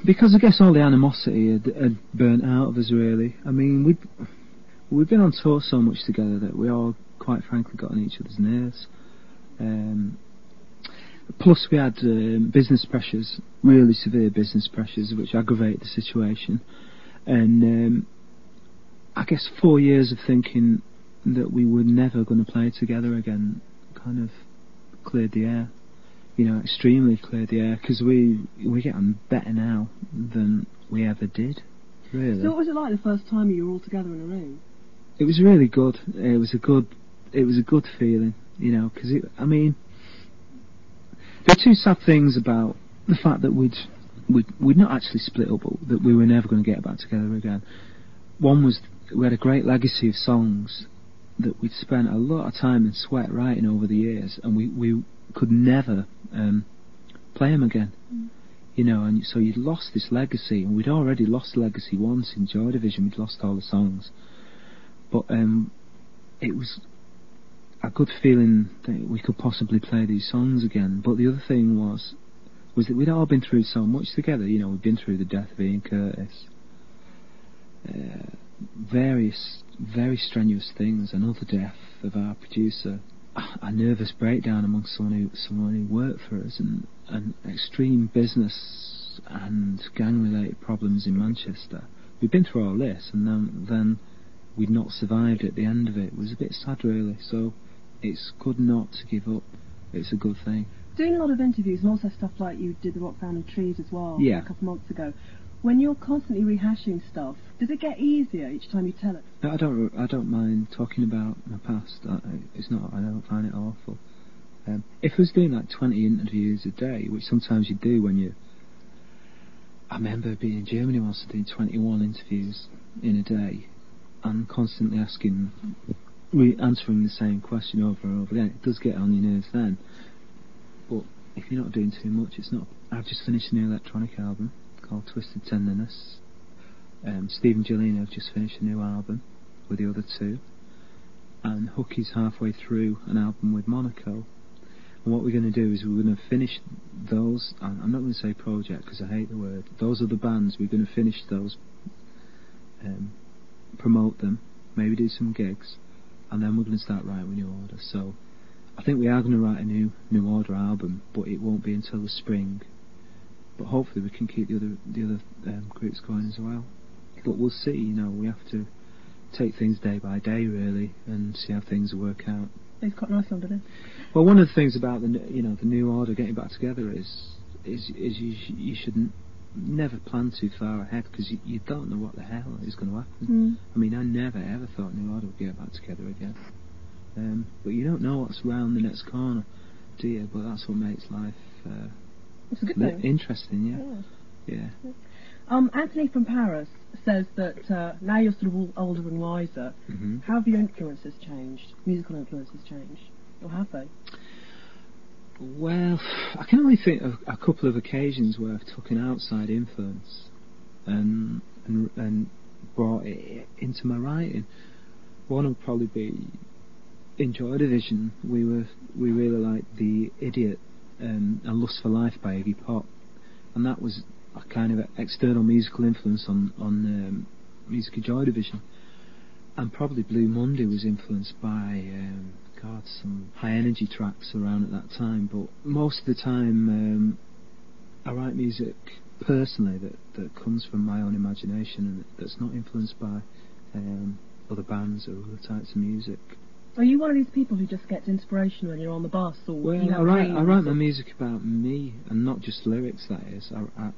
because I guess all the animosity had burnt out of us, really. I mean, we've been on tour so much together that we all, quite frankly, got on each other's nerves. Plus we had business pressures, really severe business pressures, which aggravated the situation. And I guess 4 years of thinking that we were never going to play together again kind of cleared the air. You know, extremely cleared the air, because we get on better now than we ever did, really. So what was it like the first time you were all together in a room? It was really good. It was a good feeling, you know, because I mean, there are two sad things about the fact that we'd not actually split up, but that we were never going to get back together again. One was we had a great legacy of songs that we'd spent a lot of time and sweat writing over the years, and we could never play them again. You know, and so you'd lost this legacy, and we'd already lost legacy once in Joy Division. We'd lost all the songs, but it was a good feeling that we could possibly play these songs again. But the other thing was that we'd all been through so much together. You know, we'd been through the death of Ian Curtis, various very strenuous things, another death of our producer, a nervous breakdown among someone who worked for us, and extreme business and gang-related problems in Manchester. We'd been through all this, and then we'd not survived at the end of it. It was a bit sad, really. So it's good not to give up. It's a good thing. Doing a lot of interviews, and also stuff like you did the Rock Band and Trees as well, yeah, a couple of months ago. When you're constantly rehashing stuff, does it get easier each time you tell it? I don't mind talking about my past. I don't find it awful. If I was doing like 20 interviews a day, which sometimes you do when you... I remember being in Germany once and doing 21 interviews in a day, and constantly answering the same question over and over again. It does get on your nerves then. But if you're not doing too much, it's not... I've just finished a new electronic album called Twisted Tenderness. Stephen Gillino have just finished a new album with the other two, and Hookie's halfway through an album with Monaco. And what we're going to do is we're going to finish those. I'm not going to say project because I hate the word. Those are the bands. We're going to finish those, promote them, maybe do some gigs, and then we're going to start writing with New Order. So I think we are going to write a new Order album, but it won't be until the spring. But hopefully we can keep the other groups going as well. But we'll see. You know, we have to take things day by day, really, and see how things work out. It's quite nice, doesn't it? Well, one of the things about the New Order getting back together is you shouldn't never plan too far ahead, because you don't know what the hell is going to happen. I mean, I never ever thought New Order would get back together again. But you don't know what's round the next corner, do you? But that's what makes life it's a good thing. Interesting, yeah. Anthony from Paris says that now you're sort of all older and wiser. How have your influences changed? Musical influences changed, or have they? Well, I can only think of a couple of occasions where I've took an outside influence and brought it into my writing. One would probably be in Joy Division. We really liked The Idiot and Lust for Life by Iggy Pop, and that was a kind of external musical influence on music of Joy Division. And probably Blue Monday was influenced by some high energy tracks around at that time. But most of the time I write music personally that comes from my own imagination, and that's not influenced by other bands or other types of music. Are you one of these people who just gets inspiration when you're on the bus, or well, you have I write my music about me, and not just lyrics. That is,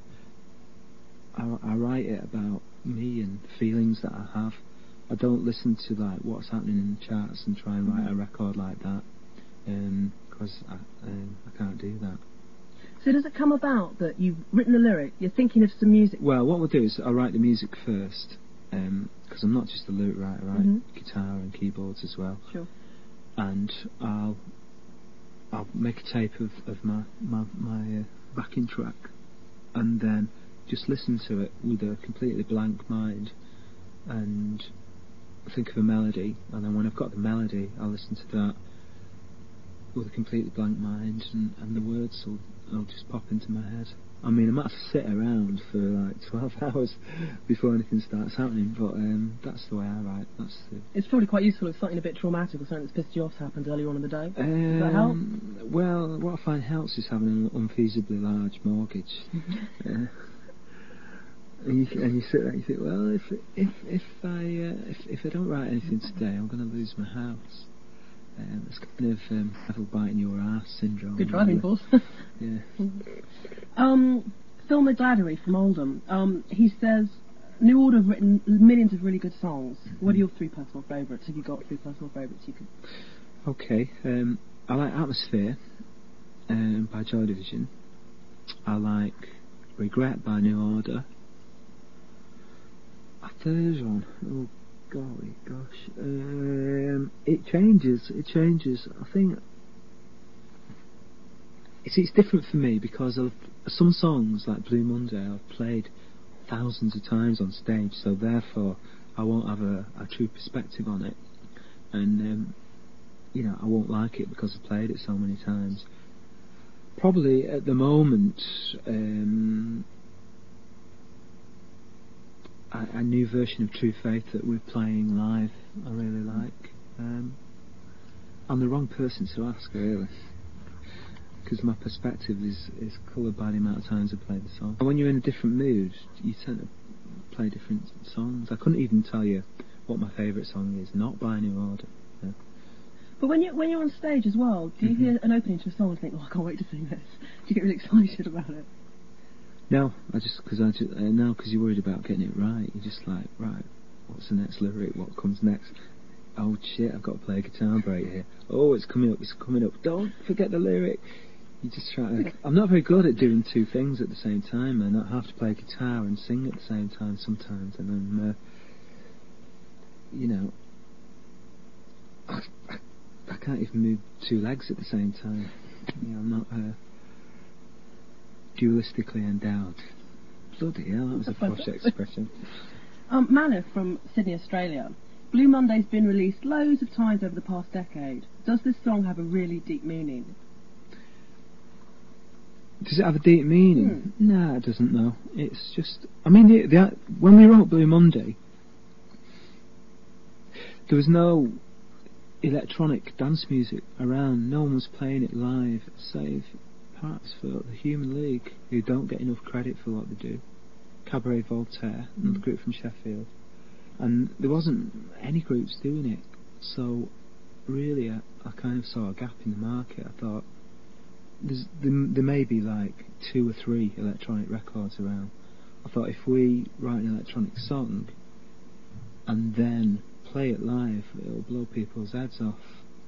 I write it about me and feelings that I have. I don't listen to like what's happening in the charts and try and write a record like that, because I can't do that. So does it come about that you've written a lyric, you're thinking of some music? Well, what we'll do is I'll write the music first, because I'm not just a lyric writer. I write guitar and keyboards as well. Sure. And I'll make a tape of my backing track, and then just listen to it with a completely blank mind, and think of a melody, and then when I've got the melody, I'll listen to that with a completely blank mind, and the words will just pop into my head. I mean, I might have to sit around for like 12 hours before anything starts happening, but that's the way I write. It's probably quite useful if something a bit traumatic or something that's pissed you off happened earlier on in the day. Does that help? Well, what I find helps is having an unfeasibly large mortgage. And you sit there and you think, well, if I don't write anything today, I'm going to lose my house. It's kind of devil biting your ass syndrome. Good driving force. Yeah. Phil McGladdery from Oldham, he says, New Order have written millions of really good songs. What are your 3 personal favourites? Have you got 3 personal favourites you could... Okay, I like Atmosphere by Joy Division. I like Regret by New Order. A third one, oh golly gosh, it changes. I think it's different for me because of some songs like Blue Monday I've played thousands of times on stage, so therefore I won't have a true perspective on it, and I won't like it because I've played it so many times. Probably at the moment a new version of True Faith that we're playing live I really like. I'm the wrong person to ask, really, because my perspective is coloured by the amount of times I play the song. When you're in a different mood, you tend to play different songs. I couldn't even tell you what my favourite song is, not by New Order. Yeah. But when you're on stage as well, do you hear an opening to a song and think, oh, I can't wait to sing this? Do you get really excited about it? No, because you're worried about getting it right. You're just like, right, what's the next lyric? What comes next? Oh shit, I've got to play a guitar break here. Oh, it's coming up. Don't forget the lyric. You just try to... I'm not very good at doing 2 things at the same time, and I have to play guitar and sing at the same time sometimes, and then, I can't even move 2 legs at the same time. I'm not dualistically endowed. Bloody hell, that was a posh expression. Manif from Sydney, Australia. Blue Monday's been released loads of times over the past decade. Does this song have a really deep meaning? Does it have a deep meaning? No, it doesn't, no. It's just... I mean, when we wrote Blue Monday, there was no electronic dance music around. No one was playing it live, save perhaps for the Human League, who don't get enough credit for what they do. Cabaret Voltaire, another group from Sheffield. And there wasn't any groups doing it. So, really, I kind of saw a gap in the market. I thought, there may be like 2 or 3 electronic records around. I thought, if we write an electronic song and then play it live, it'll blow people's heads off.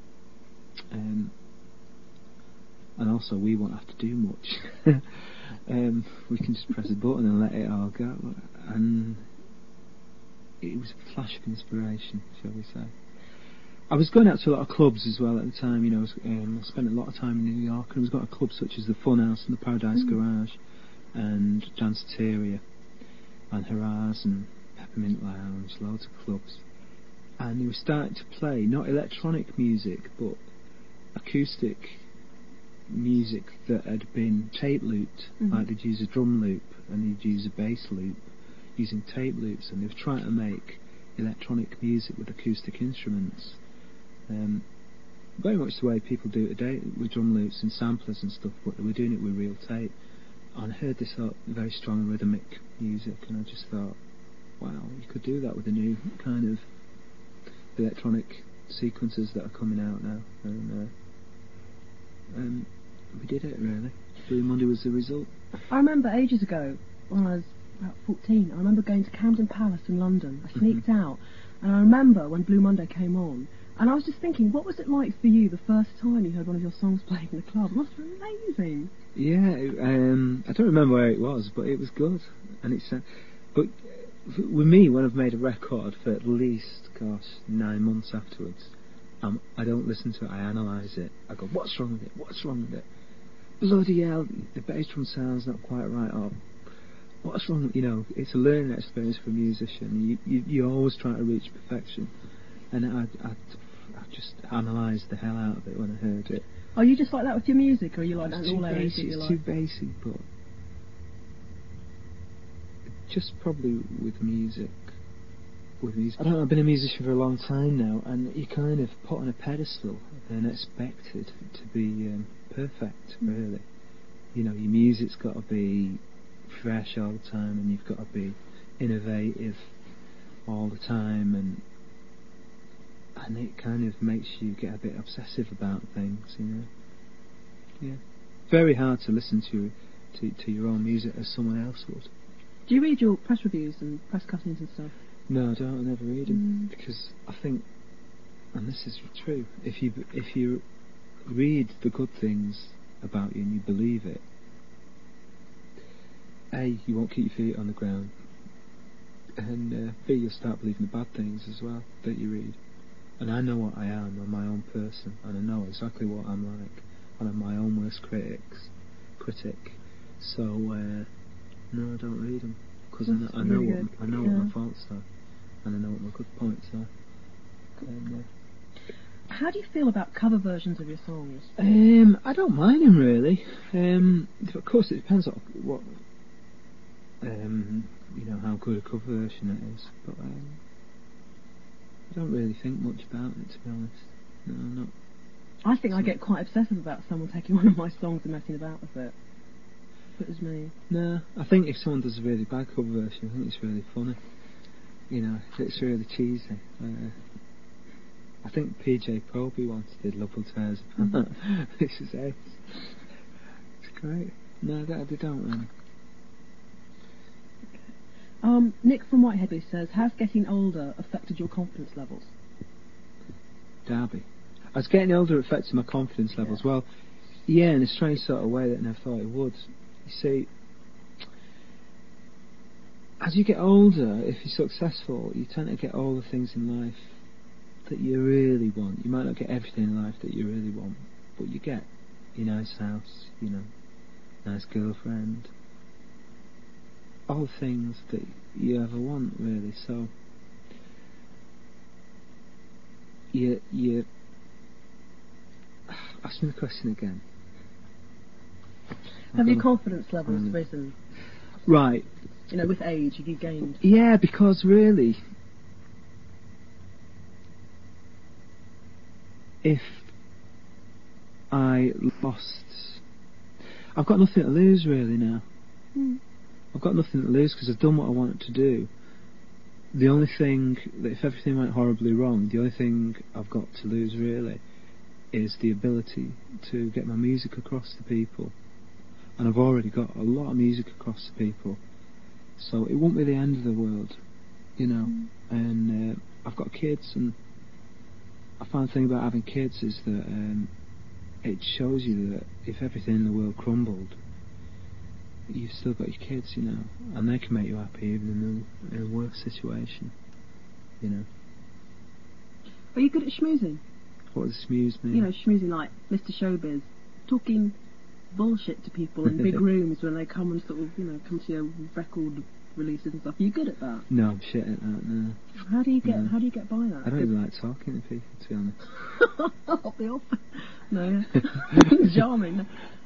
And also, we won't have to do much. We can just press a button and let it all go. And it was a flash of inspiration, shall we say. I was going out to a lot of clubs as well at the time. I spent a lot of time in New York, and I was going to clubs such as the Funhouse and the Paradise Garage, and Danceteria, and Haraz and Peppermint Lounge, loads of clubs. And they were starting to play not electronic music, but acoustic music that had been tape looped. Like they'd use a drum loop and they'd use a bass loop using tape loops, and they were trying to make electronic music with acoustic instruments, very much the way people do it today with drum loops and samplers and stuff, but they were doing it with real tape. And I heard this very strong rhythmic music, and I just thought, wow, you could do that with the new kind of electronic sequences that are coming out now. And we did it, really. Blue Monday was the result. I remember ages ago, when I was about 14, I remember going to Camden Palace in London. I sneaked out, and I remember when Blue Monday came on, and I was just thinking, what was it like for you the first time you heard one of your songs playing in the club? It must have been amazing. Yeah, I don't remember where it was, but it was good. And it's but with me, when I've made a record for at least, 9 months afterwards, I don't listen to it, I analyse it. I go, what's wrong with it? What's wrong with it? Bloody hell, the bass drum sound's not quite right, or what's wrong? It's a learning experience for a musician. You always try to reach perfection, and I just analysed the hell out of it when I heard it. Are you just like that with your music, or are you like that in all areas that you It's like? too basic, but just probably with music. I don't know, I've been a musician for a long time now, and you kind of put on a pedestal and expected to be perfect, really. You know, your music's got to be fresh all the time, and you've got to be innovative all the time, and it kind of makes you get a bit obsessive about things, you know. Yeah, very hard to listen to your own music as someone else would. Do you read your press reviews and press cuttings and stuff? No, I don't. I never read them because I think, and this is true, if you read the good things about you and you believe it, A, you won't keep your feet on the ground, and B, you'll start believing the bad things as well that you read. And I know what I am. I'm my own person, and I know exactly what I'm like. And I'm my own worst critic. So no, I don't read them because I know what my faults are, and I know what my good points are. And, how do you feel about cover versions of your songs? I don't mind them really. Of course, it depends on what you know, how good a cover version it is. But I don't really think much about it, to be honest. No, I'm not. I think I get quite obsessive about someone taking one of my songs and messing about with it. It was me. No, I think if someone does a really bad cover version, I think it's really funny. You know, if it's really cheesy. I think PJ Proby once did Love Will Tear Us Apart. This is it. It's great. No, they don't. Nick from Whiteheadley says, has getting older affected your confidence levels? Derby. As getting older affected my confidence levels. Well, yeah, in a strange sort of way that I never thought it would. You see, as you get older, if you're successful, you tend to get all the things in life that you really want. You might not get everything in life that you really want, but you get your nice house, you know, nice girlfriend, all the things that you ever want, really. So you ask me the question again. Have your confidence levels risen? Right. You know, with age, have you gained? Yeah, because really, if I lost, I've got nothing to lose really now. I've got nothing to lose because I've done what I wanted to do. The only thing, that if everything went horribly wrong, the only thing I've got to lose really is the ability to get my music across to people. And I've already got a lot of music across to people, so it won't be the end of the world, you know. And I've got kids, and I find the thing about having kids is that it shows you that if everything in the world crumbled, you've still got your kids, you know, and they can make you happy even in a worse situation, you know. Are you good at schmoozing? What does smooze mean? You know, schmoozing like Mr. Showbiz, talking bullshit to people in big rooms when they come and sort of, you know, come to your record releases and stuff. Are you good at that? No, I'm shit at that. No. How do you get by that? I don't even like talking to people, to be honest. I'll be off. No, charming.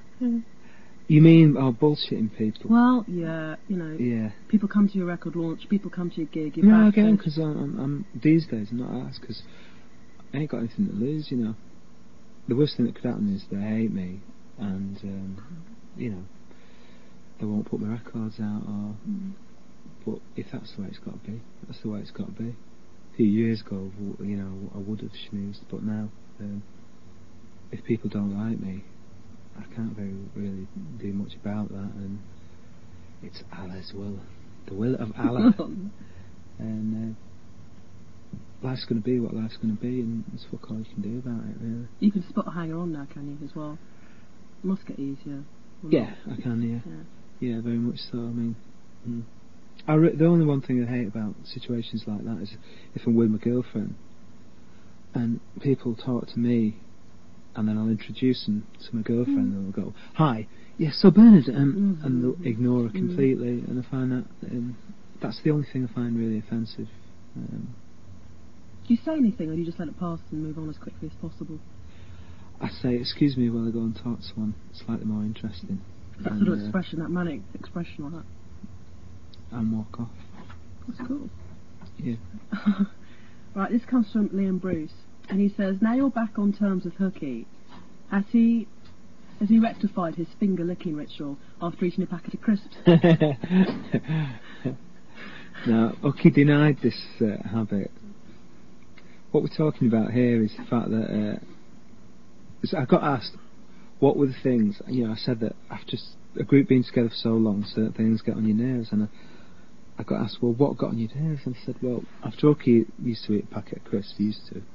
You mean bullshitting people? Well, yeah, you know. Yeah. People come to your record launch. People come to your gig. No, again, because I'm these days I'm not asked because I ain't got anything to lose, you know. The worst thing that could happen is they hate me, and you know, they won't put my records out. Or, but if that's the way it's got to be, that's the way it's got to be. A few years ago, you know, I would have schmoozed, but now, if people don't like me, I can't really do much about that, and it's Allah's will, the will of Allah, and life's going to be what life's going to be, and there's fuck all you can do about it, really. You can spot a hanger on now, can you, as well? It must get easier. Yeah, I can, yeah, very much so. I mean, the only one thing I hate about situations like that is if I'm with my girlfriend, and people talk to me, and then I'll introduce them to my girlfriend, and they'll go, "Hi, yes, so Bernard," and they'll ignore her completely, and I find that that's the only thing I find really offensive. Do you say anything, or do you just let it pass and move on as quickly as possible? I say, excuse me while I go and talk to someone slightly more interesting. That sort of expression, that manic expression like that. And walk off. That's cool. Yeah. Right, this comes from Liam Bruce, and he says, now you're back on terms with Hooky. Has he rectified his finger licking ritual after eating a packet of crisps? No, Hooky denied this habit. What we're talking about here is the fact that I got asked what were the things. I said that after a group being together for so long, certain things get on your nerves, and I got asked, well, what got on your nerves? And I said, well, after Hooky used to eat a packet of crisps, he used to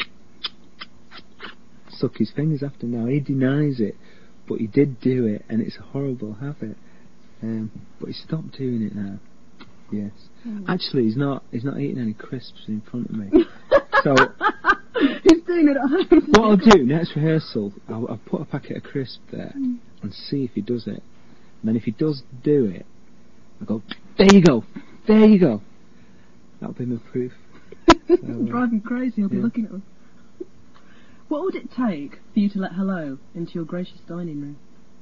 suck his fingers after. Now he denies it, but he did do it, and it's a horrible habit. But he stopped doing it now. Yes. Actually, he's not eating any crisps in front of me. So he's doing it at home. What I'll do next rehearsal, I'll put a packet of crisps there and see if he does it. And then if he does do it, I go, there you go. That'll be my proof. So, drive him crazy. I'll be looking at him. What would it take for you to let hello into your gracious dining room?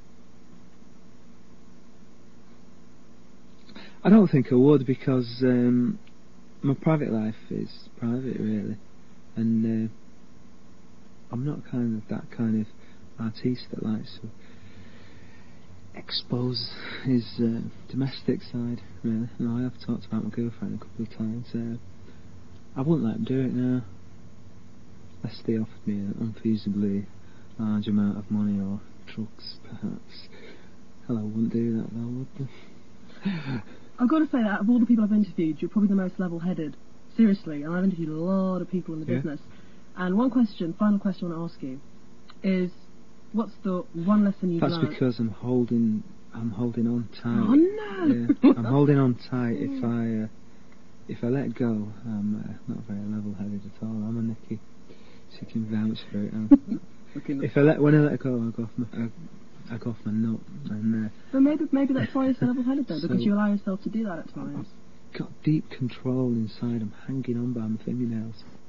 I don't think I would, because my private life is private, really, and I'm not that kind of artiste that likes to expose his domestic side, really. And I have talked about my girlfriend a couple of times. I wouldn't let him do it now, unless they offered me an unfeasibly large amount of money or drugs, perhaps. Hello, wouldn't do that though, would they? I've got to say that out of all the people I've interviewed, you're probably the most level-headed. Seriously, and I've interviewed a lot of people in the business. And final question I want to ask you is, what's the one lesson you've learned? That's because I'm holding on tight. Oh no! Yeah, I'm holding on tight. If I let go, I'm not very level-headed at all. I'm a Nicky. She can vouch for it. When I let go, I go off my nut. And but maybe that's why you're so level-headed though, because you allow yourself to do that at times. I've got deep control inside. I'm hanging on by my fingernails.